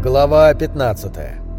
Глава 15.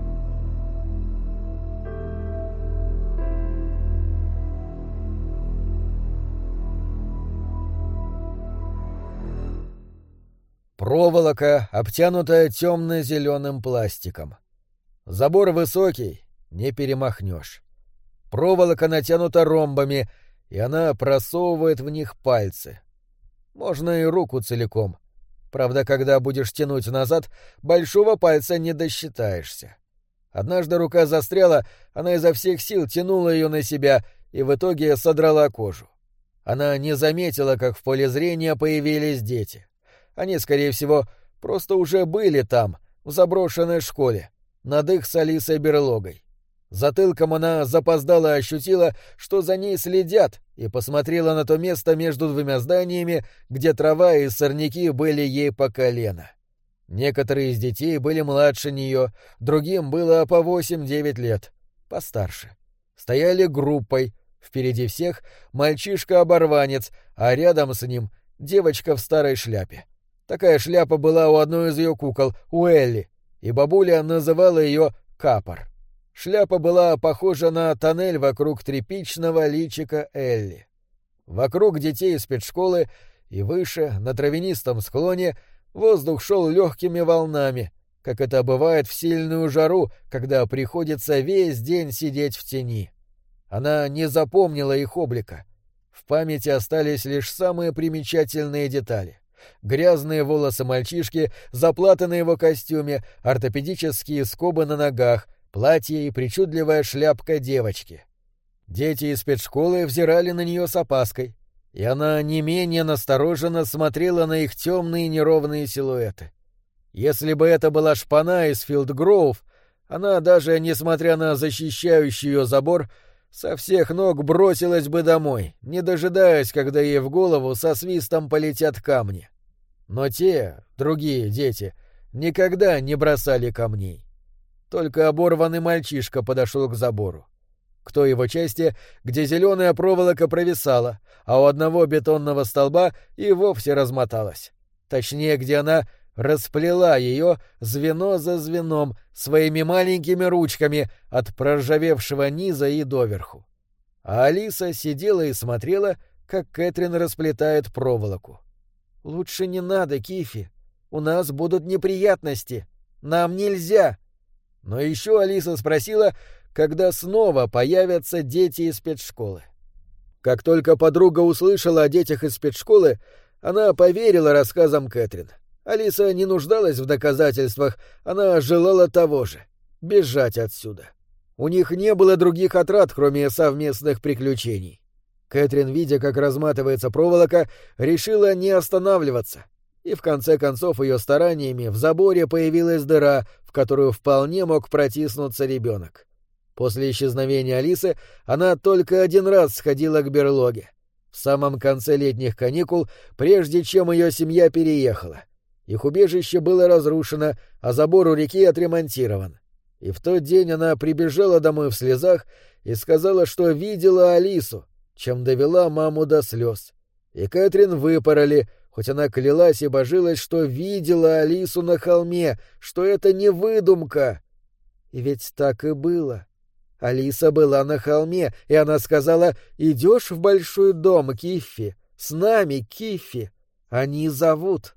Проволока, обтянутая темно-зеленым пластиком. Забор высокий, не перемахнешь. Проволока натянута ромбами, и она просовывает в них пальцы. Можно и руку целиком. Правда, когда будешь тянуть назад, большого пальца не досчитаешься. Однажды рука застряла, она изо всех сил тянула ее на себя и в итоге содрала кожу. Она не заметила, как в поле зрения появились дети. Они, скорее всего, просто уже были там, в заброшенной школе, над их с Алисой берлогой. Затылком она запоздало ощутила, что за ней следят, и посмотрела на то место между двумя зданиями, где трава и сорняки были ей по колено. Некоторые из детей были младше нее, другим было по 8-9 лет, постарше. Стояли группой, впереди всех мальчишка-оборванец, а рядом с ним девочка в старой шляпе. Такая шляпа была у одной из ее кукол, у Элли, и бабуля называла ее Капор. Шляпа была похожа на тоннель вокруг тряпичного личика Элли. Вокруг детей из спецшколы и выше, на травянистом склоне, воздух шел легкими волнами, как это бывает в сильную жару, когда приходится весь день сидеть в тени. Она не запомнила их облика. В памяти остались лишь самые примечательные детали. Грязные волосы мальчишки, заплаты на его костюме, ортопедические скобы на ногах, платье и причудливая шляпка девочки. Дети из спецшколы взирали на нее с опаской, и она не менее настороженно смотрела на их темные неровные силуэты. Если бы это была шпана из Филдгроув, она, даже несмотря на защищающий ее забор, со всех ног бросилась бы домой, не дожидаясь, когда ей в голову со свистом полетят камни. Но те, другие дети, никогда не бросали камней. Только оборванный мальчишка подошел к забору. К той его части, где зеленая проволока провисала, а у одного бетонного столба и вовсе размоталась. Точнее, где она расплела ее звено за звеном своими маленькими ручками от проржавевшего низа и доверху. А Алиса сидела и смотрела, как Кэтрин расплетает проволоку. «Лучше не надо, Кифи. У нас будут неприятности. Нам нельзя». Но еще Алиса спросила, когда снова появятся дети из спецшколы. Как только подруга услышала о детях из спецшколы, она поверила рассказам Кэтрин. Алиса не нуждалась в доказательствах, она желала того же — бежать отсюда. У них не было других отрад, кроме совместных приключений. Кэтрин, видя, как разматывается проволока, решила не останавливаться. И в конце концов ее стараниями в заборе появилась дыра, в которую вполне мог протиснуться ребенок. После исчезновения Алисы она только один раз сходила к берлоге. В самом конце летних каникул, прежде чем ее семья переехала. Их убежище было разрушено, а забор у реки отремонтирован. И в тот день она прибежала домой в слезах и сказала, что видела Алису, чем довела маму до слез. И Кэтрин выпороли, хоть она клялась и божилась, что видела Алису на холме, что это не выдумка. И ведь так и было. Алиса была на холме, и она сказала: «Идешь в большой дом, Киффи? С нами, Киффи. Они зовут».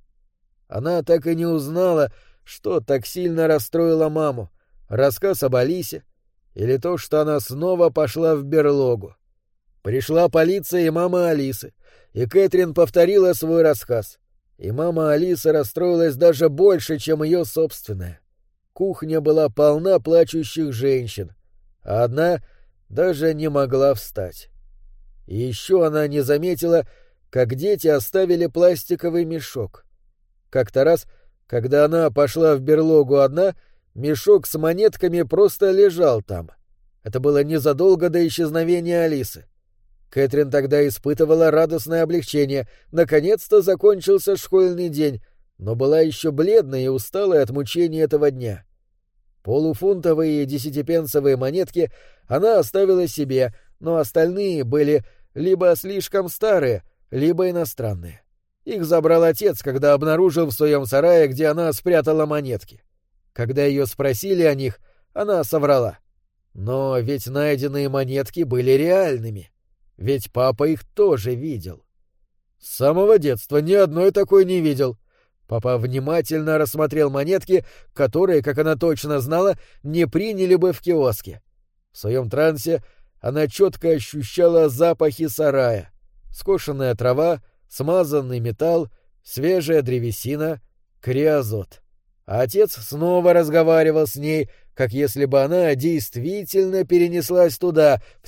Она так и не узнала, что так сильно расстроило маму. Рассказ об Алисе или то, что она снова пошла в берлогу. Пришла полиция и мама Алисы, и Кэтрин повторила свой рассказ. И мама Алисы расстроилась даже больше, чем ее собственная. Кухня была полна плачущих женщин, а одна даже не могла встать. И еще она не заметила, как дети оставили пластиковый мешок. Как-то раз, когда она пошла в берлогу одна, мешок с монетками просто лежал там. Это было незадолго до исчезновения Алисы. Кэтрин тогда испытывала радостное облегчение. Наконец-то закончился школьный день, но была еще бледной и усталой от мучений этого дня. Полуфунтовые и десятипенсовые монетки она оставила себе, но остальные были либо слишком старые, либо иностранные. Их забрал отец, когда обнаружил в своем сарае, где она спрятала монетки. Когда ее спросили о них, она соврала. Но ведь найденные монетки были реальными. Ведь папа их тоже видел. С самого детства ни одной такой не видел. Папа внимательно рассмотрел монетки, которые, как она точно знала, не приняли бы в киоске. В своем трансе она четко ощущала запахи сарая: скошенная трава, смазанный металл, свежая древесина, криозот. А отец снова разговаривал с ней, как если бы она действительно перенеслась туда, в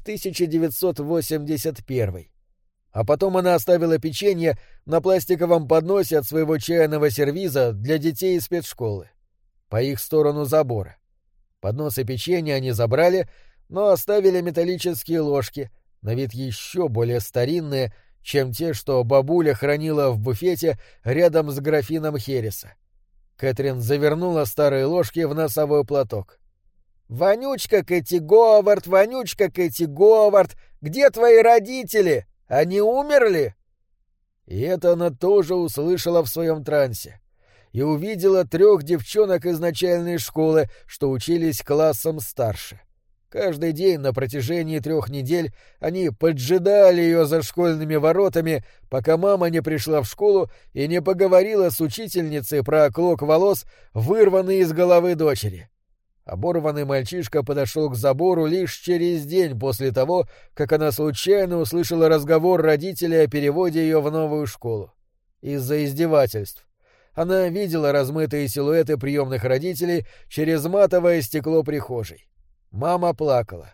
1981. А потом она оставила печенье на пластиковом подносе от своего чайного сервиза для детей из спецшколы, по их сторону забора. Подносы печенья они забрали, но оставили металлические ложки, на вид еще более старинные, чем те, что бабуля хранила в буфете рядом с графином хереса. Кэтрин завернула старые ложки в носовой платок. «Вонючка Кэти Говард, вонючка Кэти Говард, где твои родители? Они умерли?» И это она тоже услышала в своем трансе. И увидела 3 девчонок из начальной школы, что учились классом старше. Каждый день на протяжении 3 недель они поджидали ее за школьными воротами, пока мама не пришла в школу и не поговорила с учительницей про клок волос, вырванный из головы дочери. Оборванный мальчишка подошел к забору лишь через день после того, как она случайно услышала разговор родителей о переводе ее в новую школу. Из-за издевательств. Она видела размытые силуэты приемных родителей через матовое стекло прихожей. Мама плакала.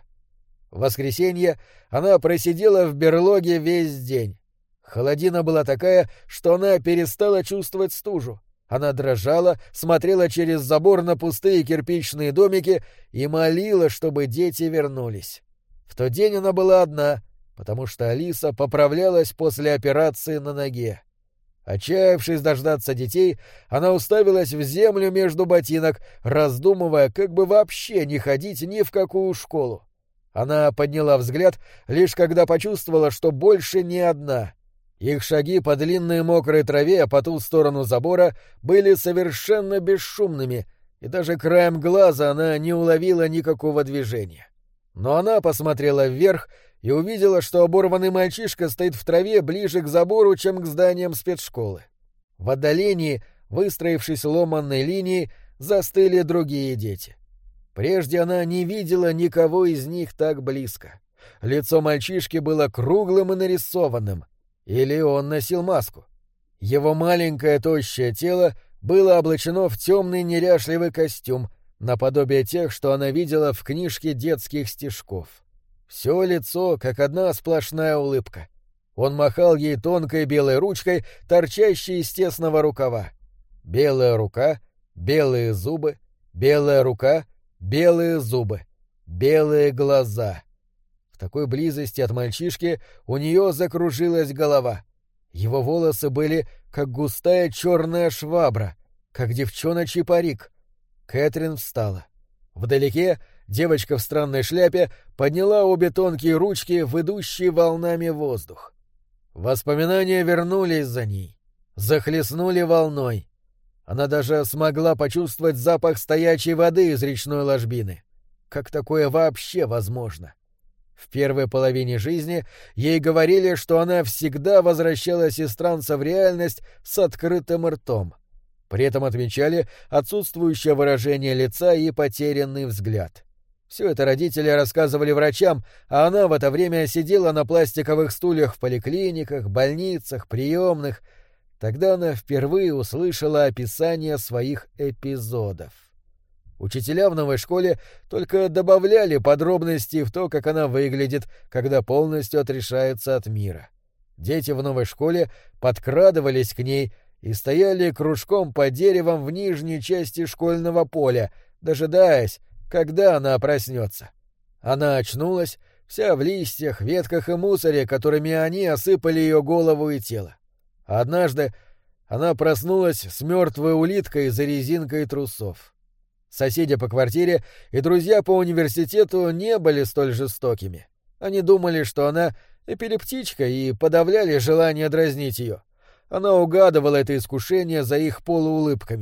В воскресенье она просидела в берлоге весь день. Холодина была такая, что она перестала чувствовать стужу. Она дрожала, смотрела через забор на пустые кирпичные домики и молила, чтобы дети вернулись. В тот день она была одна, потому что Алиса поправлялась после операции на ноге. Отчаявшись дождаться детей, она уставилась в землю между ботинок, раздумывая, как бы вообще не ходить ни в какую школу. Она подняла взгляд, лишь когда почувствовала, что больше не одна. Их шаги по длинной мокрой траве по ту сторону забора были совершенно бесшумными, и даже краем глаза она не уловила никакого движения. Но она посмотрела вверх и увидела, что оборванный мальчишка стоит в траве ближе к забору, чем к зданиям спецшколы. В отдалении, выстроившись ломанной линией, застыли другие дети. Прежде она не видела никого из них так близко. Лицо мальчишки было круглым и нарисованным. Или он носил маску. Его маленькое тощее тело было облачено в темный неряшливый костюм, наподобие тех, что она видела в книжке детских стишков. Все лицо, как одна сплошная улыбка. Он махал ей тонкой белой ручкой, торчащей из тесного рукава. Белая рука, белые зубы, белая рука, белые зубы, белые глаза. В такой близости от мальчишки у нее закружилась голова. Его волосы были, как густая черная швабра, как девчоночий парик. Кэтрин встала. Вдалеке девочка в странной шляпе подняла обе тонкие ручки в идущий волнами воздух. Воспоминания вернулись за ней, захлестнули волной. Она даже смогла почувствовать запах стоячей воды из речной ложбины. Как такое вообще возможно? В первой половине жизни ей говорили, что она всегда возвращалась из транса в реальность с открытым ртом. При этом отмечали отсутствующее выражение лица и потерянный взгляд. Все это родители рассказывали врачам, а она в это время сидела на пластиковых стульях в поликлиниках, больницах, приемных. Тогда она впервые услышала описание своих эпизодов. Учителя в новой школе только добавляли подробности в то, как она выглядит, когда полностью отрешается от мира. Дети в новой школе подкрадывались к ней и стояли кружком под деревом в нижней части школьного поля, дожидаясь, когда она проснется. Она очнулась, вся в листьях, ветках и мусоре, которыми они осыпали ее голову и тело. А однажды она проснулась с мертвой улиткой за резинкой трусов. Соседи по квартире и друзья по университету не были столь жестокими. Они думали, что она эпилептичка, и подавляли желание дразнить ее. Она угадывала это искушение за их полуулыбками.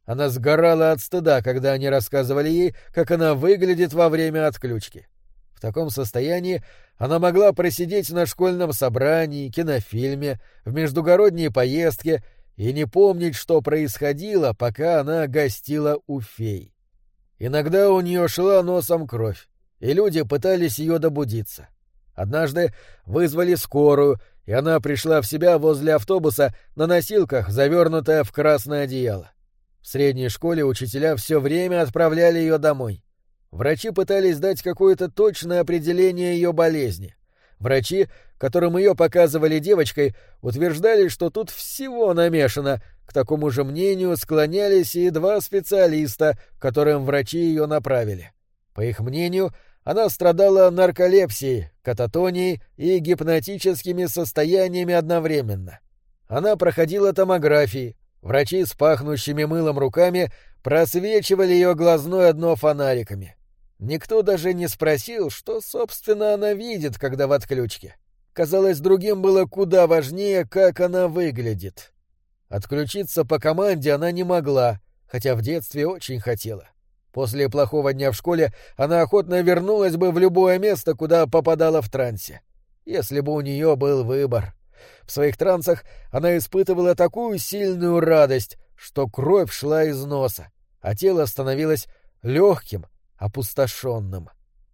Она сгорала от стыда, когда они рассказывали ей, как она выглядит во время отключки. В таком состоянии она могла просидеть на школьном собрании, кинофильме, в междугородней поездке и не помнить, что происходило, пока она гостила у фей. Иногда у нее шла носом кровь, и люди пытались ее добудиться. Однажды вызвали скорую, и она пришла в себя возле автобуса на носилках, завернутая в красное одеяло. В средней школе учителя все время отправляли ее домой. Врачи пытались дать какое-то точное определение ее болезни. Врачи, которым ее показывали девочкой, утверждали, что тут всего намешано. К такому же мнению склонялись и 2 специалиста, которым врачи ее направили. По их мнению, она страдала нарколепсией, кататонией и гипнотическими состояниями одновременно. Она проходила томографии. Врачи с пахнущими мылом руками просвечивали ее глазное дно фонариками. Никто даже не спросил, что, собственно, она видит, когда в отключке. Казалось, другим было куда важнее, как она выглядит. Отключиться по команде она не могла, хотя в детстве очень хотела. После плохого дня в школе она охотно вернулась бы в любое место, куда попадала в трансе. Если бы у нее был выбор. В своих трансах она испытывала такую сильную радость, что кровь шла из носа, а тело становилось легким, опустошенным.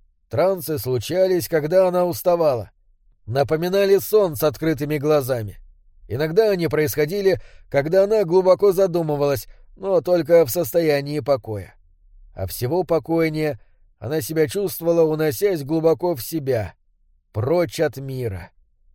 Трансы случались, когда она уставала. Напоминали сон с открытыми глазами. Иногда они происходили, когда она глубоко задумывалась, но только в состоянии покоя. А всего покойнее она себя чувствовала, уносясь глубоко в себя, прочь от мира.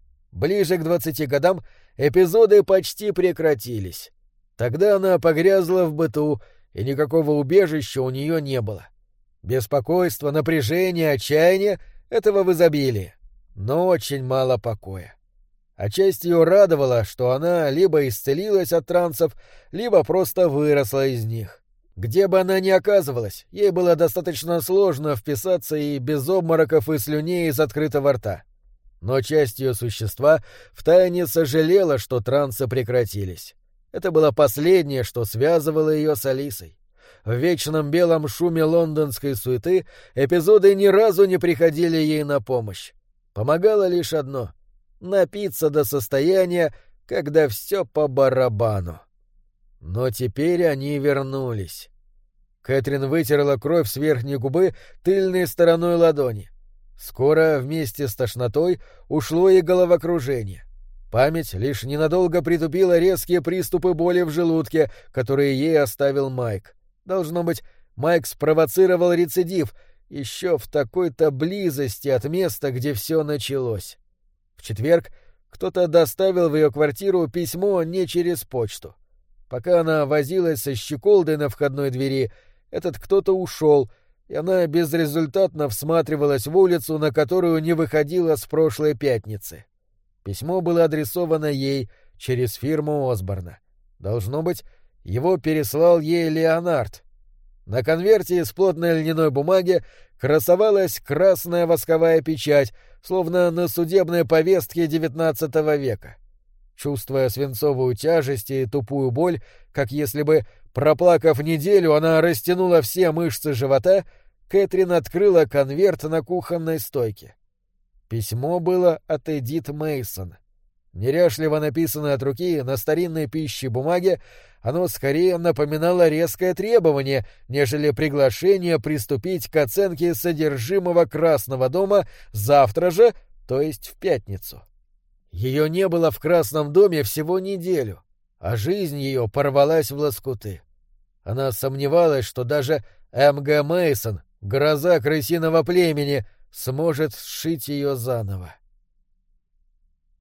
Ближе к 20 годам эпизоды почти прекратились. Тогда она погрязла в быту, и никакого убежища у нее не было. Беспокойство, напряжение, отчаяние — этого в изобилии, но очень мало покоя. А часть ее радовала, что она либо исцелилась от трансов, либо просто выросла из них. Где бы она ни оказывалась, ей было достаточно сложно вписаться и без обмороков и слюней из открытого рта. Но часть ее существа втайне сожалела, что трансы прекратились. Это было последнее, что связывало ее с Алисой. В вечном белом шуме лондонской суеты эпизоды ни разу не приходили ей на помощь. Помогало лишь одно — напиться до состояния, когда все по барабану. Но теперь они вернулись. Кэтрин вытерла кровь с верхней губы тыльной стороной ладони. Скоро вместе с тошнотой ушло и головокружение. Память лишь ненадолго притупила резкие приступы боли в желудке, которые ей оставил Майк. Должно быть, Майк спровоцировал рецидив еще в такой-то близости от места, где все началось. В четверг кто-то доставил в ее квартиру письмо не через почту. Пока она возилась со щеколдой на входной двери, этот кто-то ушел, и она безрезультатно всматривалась в улицу, на которую не выходила с прошлой пятницы. Письмо было адресовано ей через фирму Осборна. Должно быть, его переслал ей Леонард. На конверте из плотной льняной бумаги красовалась красная восковая печать, словно на судебной повестке XIX века. Чувствуя свинцовую тяжесть и тупую боль, как если бы, проплакав неделю, она растянула все мышцы живота, Кэтрин открыла конверт на кухонной стойке. Письмо было от Эдит Мейсон. Неряшливо написанное от руки на старинной пищей бумаге, оно скорее напоминало резкое требование, нежели приглашение приступить к оценке содержимого Красного дома завтра же, то есть в пятницу. Ее не было в Красном доме всего неделю, а жизнь ее порвалась в лоскуты. Она сомневалась, что даже М.Г. Мейсон, гроза крысиного племени, сможет сшить ее заново.